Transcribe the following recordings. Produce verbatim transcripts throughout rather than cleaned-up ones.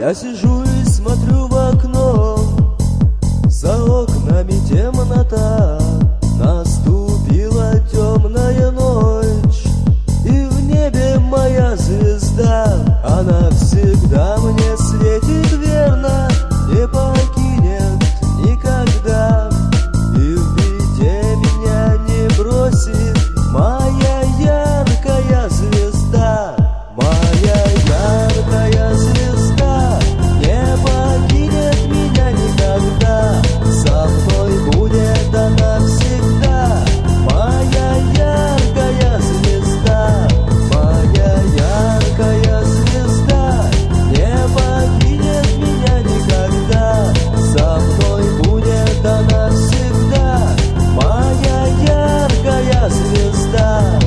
Я сижу и смотрю в окно, за окнами темнота. Наступила темная ночь, и в небе моя звезда. Она всегда мне светит верно, не покинет никогда, и в беде меня не бросит моя яркая звезда. Моя яркая звезда не покинет меня никогда, со мной будет она всегда. Моя яркая звезда, моя яркая звезда не покинет меня никогда, со мной будет она всегда. Моя яркая звезда.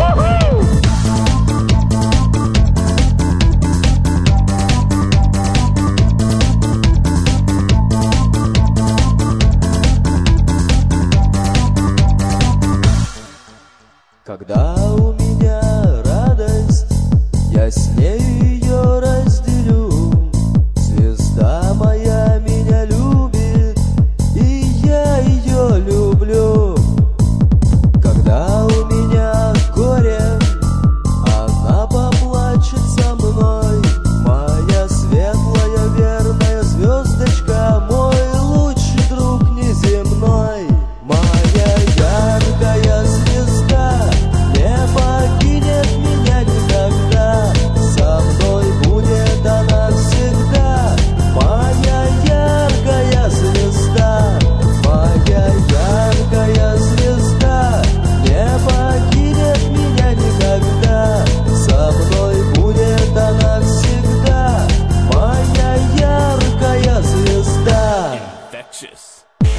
Когда у меня радость, я с нею ее разделю. Звезда моя меня любит, и я ее люблю. Когда у меня горе, она поплачет со мной. Моя светлая верная звездочка, мой лучший друг неземной. Моя яркая звезда не покинет меня никогда, со мной будет она всегда. Моя яркая звезда, моя яркая звезда не покинет меня никогда, со мной будет она всегда. Моя яркая звезда. Infectious.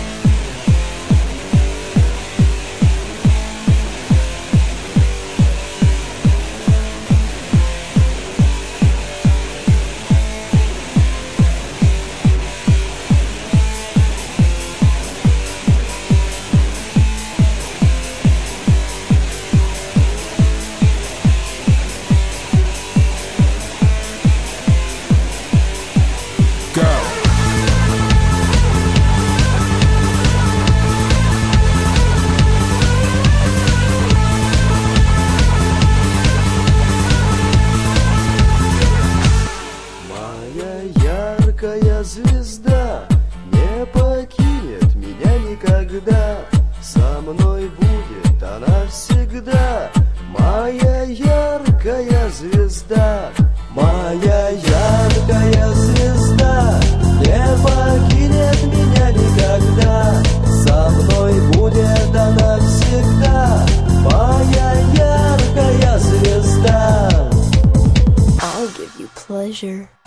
Яркая звезда не покинет меня никогда, со мной будет она всегда. Моя яркая звезда, моя яркая звезда не покинет меня никогда, со мной будет она всегда. Моя яркая звезда. I'll give you pleasure.